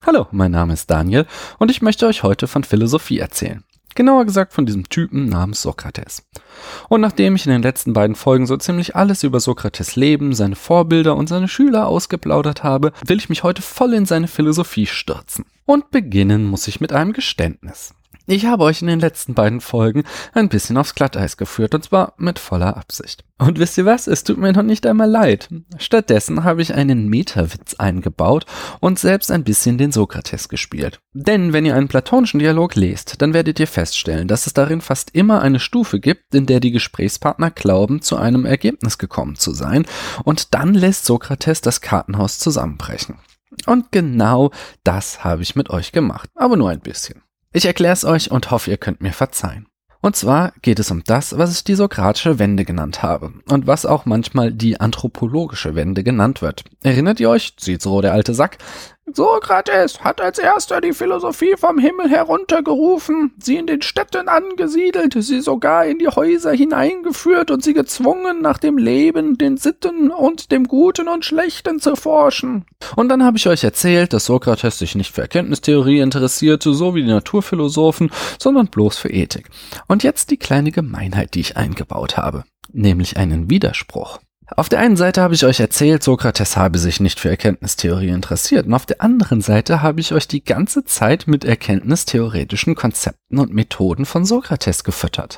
Hallo, mein Name ist Daniel und ich möchte euch heute von Philosophie erzählen. Genauer gesagt von diesem Typen namens Sokrates. Und nachdem ich in den letzten beiden Folgen so ziemlich alles über Sokrates Leben, seine Vorbilder und seine Schüler ausgeplaudert habe, will ich mich heute voll in seine Philosophie stürzen. Und beginnen muss ich mit einem Geständnis. Ich habe euch in den letzten beiden Folgen ein bisschen aufs Glatteis geführt, und zwar mit voller Absicht. Und wisst ihr was? Es tut mir noch nicht einmal leid. Stattdessen habe ich einen Meta-Witz eingebaut und selbst ein bisschen den Sokrates gespielt. Denn wenn ihr einen platonischen Dialog lest, dann werdet ihr feststellen, dass es darin fast immer eine Stufe gibt, in der die Gesprächspartner glauben, zu einem Ergebnis gekommen zu sein, und dann lässt Sokrates das Kartenhaus zusammenbrechen. Und genau das habe ich mit euch gemacht, aber nur ein bisschen. Ich erkläre es euch und hoffe, ihr könnt mir verzeihen. Und zwar geht es um das, was ich die sokratische Wende genannt habe und was auch manchmal die anthropologische Wende genannt wird. Erinnert ihr euch? Cicero, der alte Sack. Sokrates hat als erster die Philosophie vom Himmel heruntergerufen, sie in den Städten angesiedelt, sie sogar in die Häuser hineingeführt und sie gezwungen, nach dem Leben, den Sitten und dem Guten und Schlechten zu forschen. Und dann habe ich euch erzählt, dass Sokrates sich nicht für Erkenntnistheorie interessierte, so wie die Naturphilosophen, sondern bloß für Ethik. Und jetzt die kleine Gemeinheit, die ich eingebaut habe, nämlich einen Widerspruch. Auf der einen Seite habe ich euch erzählt, Sokrates habe sich nicht für Erkenntnistheorie interessiert, und auf der anderen Seite habe ich euch die ganze Zeit mit erkenntnistheoretischen Konzepten und Methoden von Sokrates gefüttert.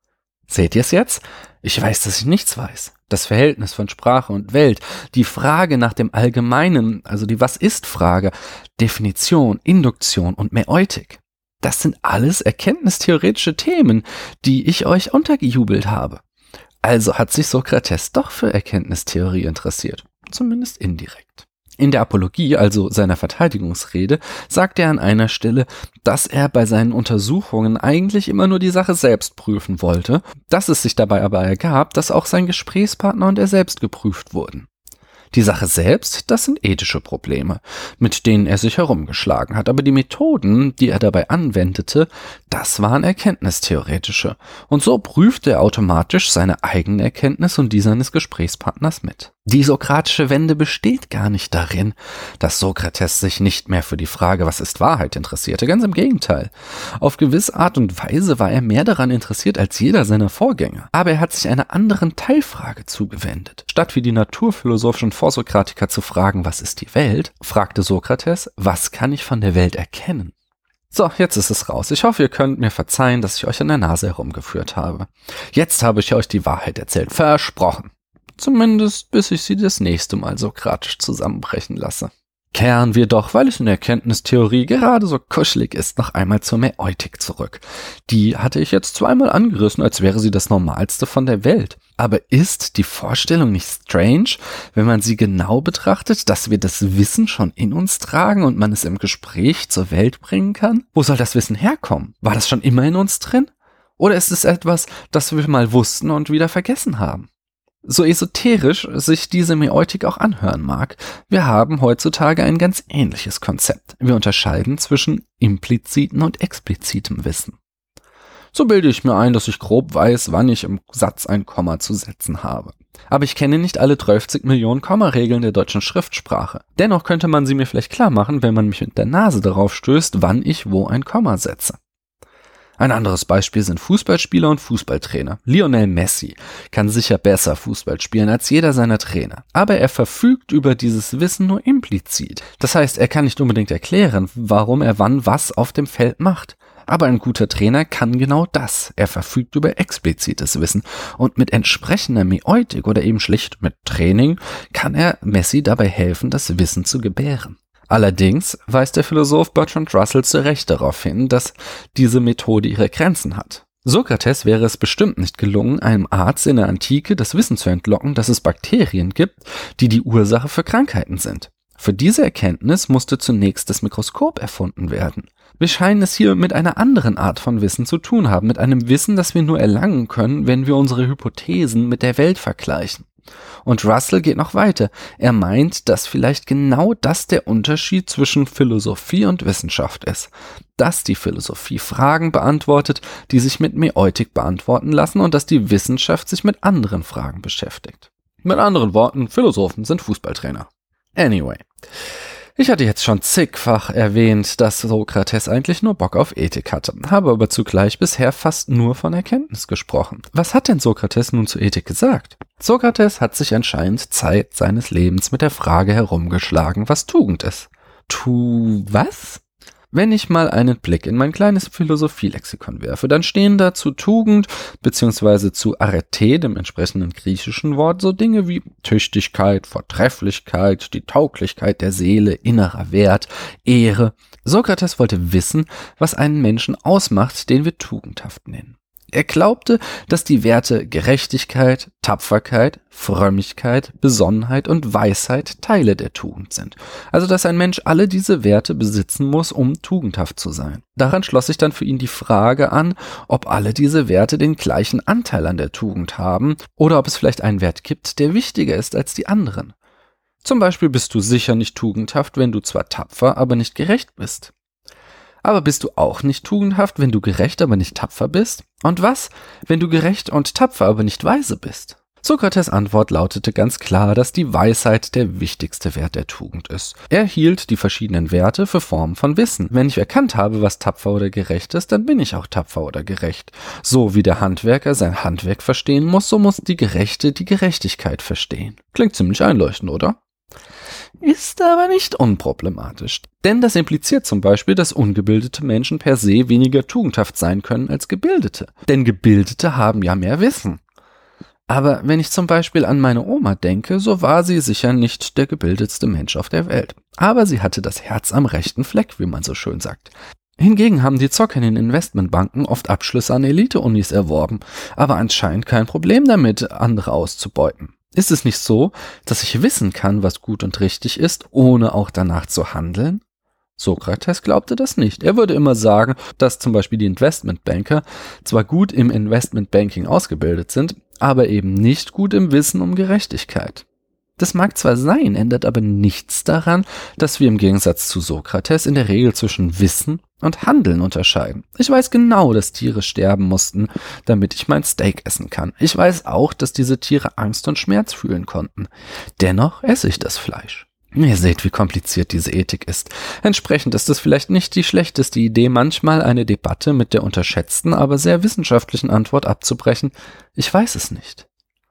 Seht ihr es jetzt? Ich weiß, dass ich nichts weiß. Das Verhältnis von Sprache und Welt, die Frage nach dem Allgemeinen, also die Was-ist-Frage, Definition, Induktion und Mäeutik. Das sind alles erkenntnistheoretische Themen, die ich euch untergejubelt habe. Also hat sich Sokrates doch für Erkenntnistheorie interessiert, zumindest indirekt. In der Apologie, also seiner Verteidigungsrede, sagt er an einer Stelle, dass er bei seinen Untersuchungen eigentlich immer nur die Sache selbst prüfen wollte, dass es sich dabei aber ergab, dass auch sein Gesprächspartner und er selbst geprüft wurden. Die Sache selbst, das sind ethische Probleme, mit denen er sich herumgeschlagen hat, aber die Methoden, die er dabei anwendete, das waren erkenntnistheoretische. Und so prüfte er automatisch seine eigene Erkenntnis und die seines Gesprächspartners mit. Die sokratische Wende besteht gar nicht darin, dass Sokrates sich nicht mehr für die Frage, was ist Wahrheit, interessierte. Ganz im Gegenteil. Auf gewisse Art und Weise war er mehr daran interessiert als jeder seiner Vorgänger. Aber er hat sich einer anderen Teilfrage zugewendet. Statt wie die naturphilosophischen Vorsokratiker zu fragen, was ist die Welt, fragte Sokrates, was kann ich von der Welt erkennen? So, jetzt ist es raus. Ich hoffe, ihr könnt mir verzeihen, dass ich euch an der Nase herumgeführt habe. Jetzt habe ich euch die Wahrheit erzählt. Versprochen. Zumindest bis ich sie das nächste Mal sokratisch zusammenbrechen lasse. Kehren wir doch, weil es in der Erkenntnistheorie gerade so kuschelig ist, noch einmal zur Mäeutik zurück. Die hatte ich jetzt zweimal angerissen, als wäre sie das Normalste von der Welt. Aber ist die Vorstellung nicht strange, wenn man sie genau betrachtet, dass wir das Wissen schon in uns tragen und man es im Gespräch zur Welt bringen kann? Wo soll das Wissen herkommen? War das schon immer in uns drin? Oder ist es etwas, das wir mal wussten und wieder vergessen haben? So esoterisch sich diese Mäeutik auch anhören mag, wir haben heutzutage ein ganz ähnliches Konzept. Wir unterscheiden zwischen implizitem und explizitem Wissen. So bilde ich mir ein, dass ich grob weiß, wann ich im Satz ein Komma zu setzen habe. Aber ich kenne nicht alle 30 Millionen Kommaregeln der deutschen Schriftsprache. Dennoch könnte man sie mir vielleicht klar machen, wenn man mich mit der Nase darauf stößt, wann ich wo ein Komma setze. Ein anderes Beispiel sind Fußballspieler und Fußballtrainer. Lionel Messi kann sicher besser Fußball spielen als jeder seiner Trainer. Aber er verfügt über dieses Wissen nur implizit. Das heißt, er kann nicht unbedingt erklären, warum er wann was auf dem Feld macht. Aber ein guter Trainer kann genau das. Er verfügt über explizites Wissen. Und mit entsprechender Mäeutik oder eben schlicht mit Training kann er Messi dabei helfen, das Wissen zu gebären. Allerdings weist der Philosoph Bertrand Russell zu Recht darauf hin, dass diese Methode ihre Grenzen hat. Sokrates wäre es bestimmt nicht gelungen, einem Arzt in der Antike das Wissen zu entlocken, dass es Bakterien gibt, die die Ursache für Krankheiten sind. Für diese Erkenntnis musste zunächst das Mikroskop erfunden werden. Wir scheinen es hier mit einer anderen Art von Wissen zu tun haben, mit einem Wissen, das wir nur erlangen können, wenn wir unsere Hypothesen mit der Welt vergleichen. Und Russell geht noch weiter. Er meint, dass vielleicht genau das der Unterschied zwischen Philosophie und Wissenschaft ist. Dass die Philosophie Fragen beantwortet, die sich mit Mäeutik beantworten lassen, und dass die Wissenschaft sich mit anderen Fragen beschäftigt. Mit anderen Worten, Philosophen sind Fußballtrainer. Anyway. Ich hatte jetzt schon zigfach erwähnt, dass Sokrates eigentlich nur Bock auf Ethik hatte, habe aber zugleich bisher fast nur von Erkenntnis gesprochen. Was hat denn Sokrates nun zur Ethik gesagt? Sokrates hat sich anscheinend Zeit seines Lebens mit der Frage herumgeschlagen, was Tugend ist. Was? Wenn ich mal einen Blick in mein kleines Philosophielexikon werfe, dann stehen da zu Tugend bzw. zu Arete, dem entsprechenden griechischen Wort, so Dinge wie Tüchtigkeit, Vortrefflichkeit, die Tauglichkeit der Seele, innerer Wert, Ehre. Sokrates wollte wissen, was einen Menschen ausmacht, den wir tugendhaft nennen. Er glaubte, dass die Werte Gerechtigkeit, Tapferkeit, Frömmigkeit, Besonnenheit und Weisheit Teile der Tugend sind. Also dass ein Mensch alle diese Werte besitzen muss, um tugendhaft zu sein. Daran schloss sich dann für ihn die Frage an, ob alle diese Werte den gleichen Anteil an der Tugend haben oder ob es vielleicht einen Wert gibt, der wichtiger ist als die anderen. Zum Beispiel bist du sicher nicht tugendhaft, wenn du zwar tapfer, aber nicht gerecht bist. Aber bist du auch nicht tugendhaft, wenn du gerecht, aber nicht tapfer bist? Und was, wenn du gerecht und tapfer, aber nicht weise bist? Sokrates' Antwort lautete ganz klar, dass die Weisheit der wichtigste Wert der Tugend ist. Er hielt die verschiedenen Werte für Formen von Wissen. Wenn ich erkannt habe, was tapfer oder gerecht ist, dann bin ich auch tapfer oder gerecht. So wie der Handwerker sein Handwerk verstehen muss, so muss die Gerechte die Gerechtigkeit verstehen. Klingt ziemlich einleuchtend, oder? Ist aber nicht unproblematisch. Denn das impliziert zum Beispiel, dass ungebildete Menschen per se weniger tugendhaft sein können als Gebildete. Denn Gebildete haben ja mehr Wissen. Aber wenn ich zum Beispiel an meine Oma denke, so war sie sicher nicht der gebildetste Mensch auf der Welt. Aber sie hatte das Herz am rechten Fleck, wie man so schön sagt. Hingegen haben die Zocker in den Investmentbanken oft Abschlüsse an Elite-Unis erworben, aber anscheinend kein Problem damit, andere auszubeuten. Ist es nicht so, dass ich wissen kann, was gut und richtig ist, ohne auch danach zu handeln? Sokrates glaubte das nicht. Er würde immer sagen, dass zum Beispiel die Investmentbanker zwar gut im Investmentbanking ausgebildet sind, aber eben nicht gut im Wissen um Gerechtigkeit. Das mag zwar sein, ändert aber nichts daran, dass wir im Gegensatz zu Sokrates in der Regel zwischen Wissen und Handeln unterscheiden. Ich weiß genau, dass Tiere sterben mussten, damit ich mein Steak essen kann. Ich weiß auch, dass diese Tiere Angst und Schmerz fühlen konnten. Dennoch esse ich das Fleisch. Ihr seht, wie kompliziert diese Ethik ist. Entsprechend ist es vielleicht nicht die schlechteste Idee, manchmal eine Debatte mit der unterschätzten, aber sehr wissenschaftlichen Antwort abzubrechen. Ich weiß es nicht.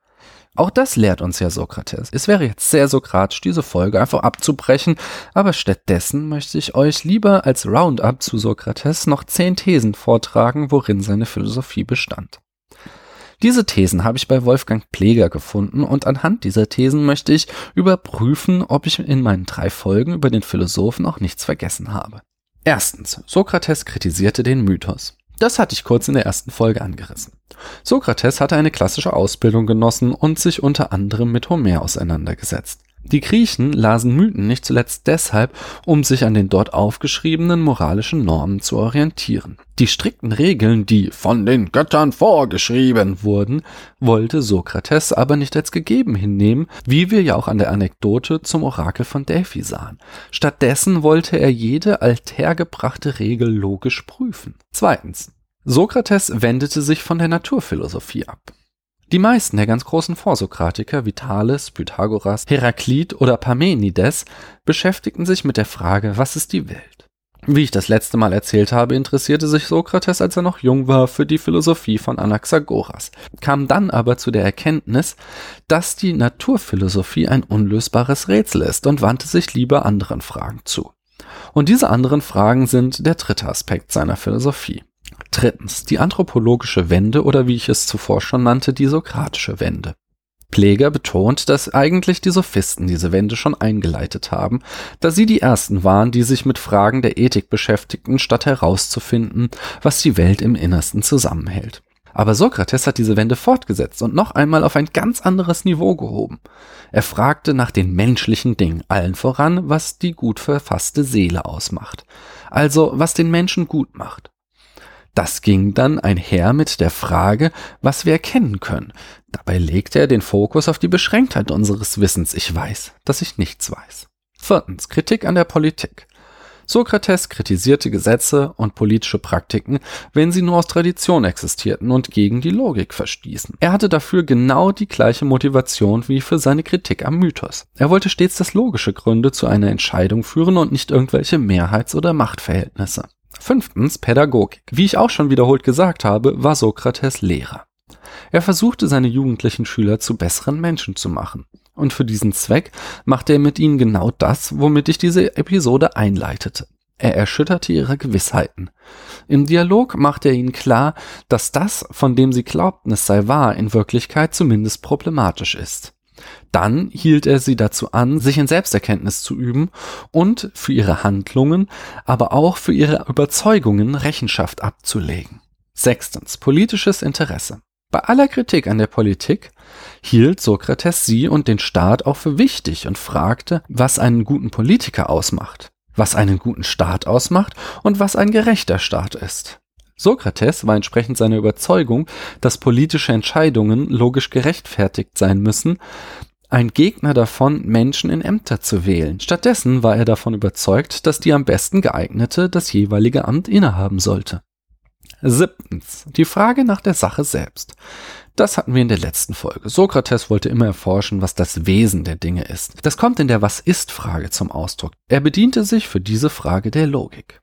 Auch das lehrt uns ja Sokrates. Es wäre jetzt sehr sokratisch, diese Folge einfach abzubrechen, aber stattdessen möchte ich euch lieber als Roundup zu Sokrates noch 10 Thesen vortragen, worin seine Philosophie bestand. Diese Thesen habe ich bei Wolfgang Pleger gefunden und anhand dieser Thesen möchte ich überprüfen, ob ich in meinen 3 Folgen über den Philosophen auch nichts vergessen habe. Erstens, Sokrates kritisierte den Mythos. Das hatte ich kurz in der ersten Folge angerissen. Sokrates hatte eine klassische Ausbildung genossen und sich unter anderem mit Homer auseinandergesetzt. Die Griechen lasen Mythen nicht zuletzt deshalb, um sich an den dort aufgeschriebenen moralischen Normen zu orientieren. Die strikten Regeln, die von den Göttern vorgeschrieben wurden, wollte Sokrates aber nicht als gegeben hinnehmen, wie wir ja auch an der Anekdote zum Orakel von Delphi sahen. Stattdessen wollte er jede althergebrachte Regel logisch prüfen. Zweitens. Sokrates wendete sich von der Naturphilosophie ab. Die meisten der ganz großen Vorsokratiker wie Thales, Pythagoras, Heraklit oder Parmenides beschäftigten sich mit der Frage, was ist die Welt? Wie ich das letzte Mal erzählt habe, interessierte sich Sokrates, als er noch jung war, für die Philosophie von Anaxagoras, kam dann aber zu der Erkenntnis, dass die Naturphilosophie ein unlösbares Rätsel ist und wandte sich lieber anderen Fragen zu. Und diese anderen Fragen sind der dritte Aspekt seiner Philosophie. Drittens, die anthropologische Wende oder wie ich es zuvor schon nannte, die sokratische Wende. Pleger betont, dass eigentlich die Sophisten diese Wende schon eingeleitet haben, da sie die ersten waren, die sich mit Fragen der Ethik beschäftigten, statt herauszufinden, was die Welt im Innersten zusammenhält. Aber Sokrates hat diese Wende fortgesetzt und noch einmal auf ein ganz anderes Niveau gehoben. Er fragte nach den menschlichen Dingen, allen voran, was die gut verfasste Seele ausmacht. Also, was den Menschen gut macht. Das ging dann einher mit der Frage, was wir erkennen können. Dabei legte er den Fokus auf die Beschränktheit unseres Wissens. Ich weiß, dass ich nichts weiß. Viertens, Kritik an der Politik. Sokrates kritisierte Gesetze und politische Praktiken, wenn sie nur aus Tradition existierten und gegen die Logik verstießen. Er hatte dafür genau die gleiche Motivation wie für seine Kritik am Mythos. Er wollte stets, dass logische Gründe zu einer Entscheidung führen und nicht irgendwelche Mehrheits- oder Machtverhältnisse. 5. Pädagogik. Wie ich auch schon wiederholt gesagt habe, war Sokrates Lehrer. Er versuchte, seine jugendlichen Schüler zu besseren Menschen zu machen. Und für diesen Zweck machte er mit ihnen genau das, womit ich diese Episode einleitete. Er erschütterte ihre Gewissheiten. Im Dialog machte er ihnen klar, dass das, von dem sie glaubten, es sei wahr, in Wirklichkeit zumindest problematisch ist. Dann hielt er sie dazu an, sich in Selbsterkenntnis zu üben und für ihre Handlungen, aber auch für ihre Überzeugungen Rechenschaft abzulegen. 6. Politisches Interesse. Bei aller Kritik an der Politik hielt Sokrates sie und den Staat auch für wichtig und fragte, was einen guten Politiker ausmacht, was einen guten Staat ausmacht und was ein gerechter Staat ist. Sokrates war entsprechend seiner Überzeugung, dass politische Entscheidungen logisch gerechtfertigt sein müssen, ein Gegner davon, Menschen in Ämter zu wählen. Stattdessen war er davon überzeugt, dass die am besten geeignete das jeweilige Amt innehaben sollte. 7. Die Frage nach der Sache selbst. Das hatten wir in der letzten Folge. Sokrates wollte immer erforschen, was das Wesen der Dinge ist. Das kommt in der Was-ist-Frage zum Ausdruck. Er bediente sich für diese Frage der Logik.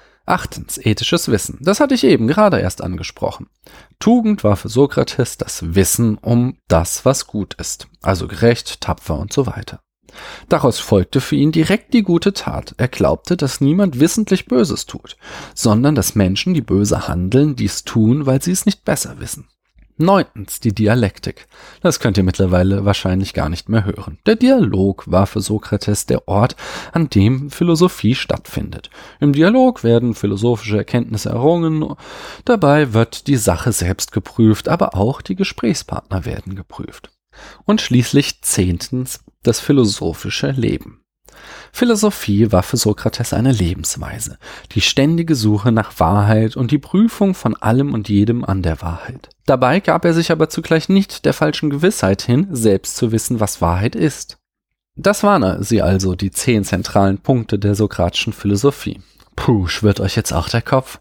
8. Ethisches Wissen. Das hatte ich eben gerade erst angesprochen. Tugend war für Sokrates das Wissen um das, was gut ist. Also gerecht, tapfer und so weiter. Daraus folgte für ihn direkt die gute Tat. Er glaubte, dass niemand wissentlich Böses tut, sondern dass Menschen, die böse handeln, dies tun, weil sie es nicht besser wissen. 9. Die Dialektik. Das könnt ihr mittlerweile wahrscheinlich gar nicht mehr hören. Der Dialog war für Sokrates der Ort, an dem Philosophie stattfindet. Im Dialog werden philosophische Erkenntnisse errungen, dabei wird die Sache selbst geprüft, aber auch die Gesprächspartner werden geprüft. Und schließlich 10. Das philosophische Leben. Philosophie war für Sokrates eine Lebensweise, die ständige Suche nach Wahrheit und die Prüfung von allem und jedem an der Wahrheit. Dabei gab er sich aber zugleich nicht der falschen Gewissheit hin, selbst zu wissen, was Wahrheit ist. Das waren sie also, die 10 zentralen Punkte der sokratischen Philosophie. Puh, schwirrt euch jetzt auch der Kopf?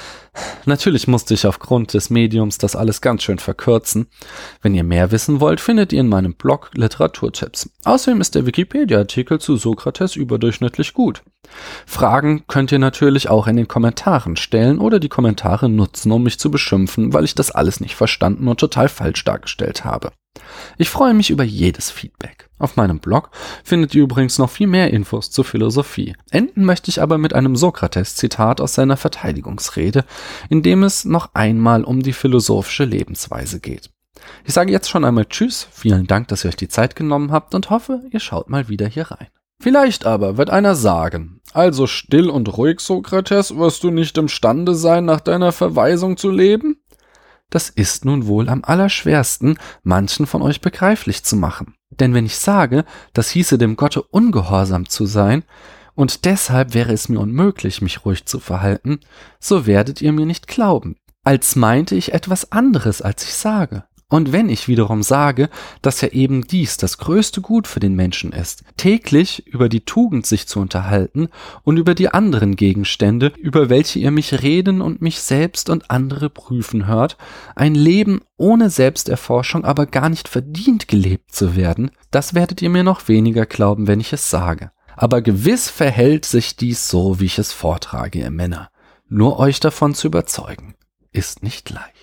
Natürlich musste ich aufgrund des Mediums das alles ganz schön verkürzen. Wenn ihr mehr wissen wollt, findet ihr in meinem Blog Literaturtipps. Außerdem ist der Wikipedia-Artikel zu Sokrates überdurchschnittlich gut. Fragen könnt ihr natürlich auch in den Kommentaren stellen oder die Kommentare nutzen, um mich zu beschimpfen, weil ich das alles nicht verstanden und total falsch dargestellt habe. Ich freue mich über jedes Feedback. Auf meinem Blog findet ihr übrigens noch viel mehr Infos zur Philosophie. Enden möchte ich aber mit einem Sokrates-Zitat aus seiner Verteidigungsrede, in dem es noch einmal um die philosophische Lebensweise geht. Ich sage jetzt schon einmal Tschüss, vielen Dank, dass ihr euch die Zeit genommen habt und hoffe, ihr schaut mal wieder hier rein. Vielleicht aber wird einer sagen, also still und ruhig, Sokrates, wirst du nicht imstande sein, nach deiner Verweisung zu leben? Das ist nun wohl am allerschwersten, manchen von euch begreiflich zu machen. Denn wenn ich sage, das hieße dem Gotte ungehorsam zu sein, und deshalb wäre es mir unmöglich, mich ruhig zu verhalten, so werdet ihr mir nicht glauben, als meinte ich etwas anderes, als ich sage. Und wenn ich wiederum sage, dass ja eben dies das größte Gut für den Menschen ist, täglich über die Tugend sich zu unterhalten und über die anderen Gegenstände, über welche ihr mich reden und mich selbst und andere prüfen hört, ein Leben ohne Selbsterforschung aber gar nicht verdient gelebt zu werden, das werdet ihr mir noch weniger glauben, wenn ich es sage. Aber gewiss verhält sich dies so, wie ich es vortrage, ihr Männer. Nur euch davon zu überzeugen, ist nicht leicht.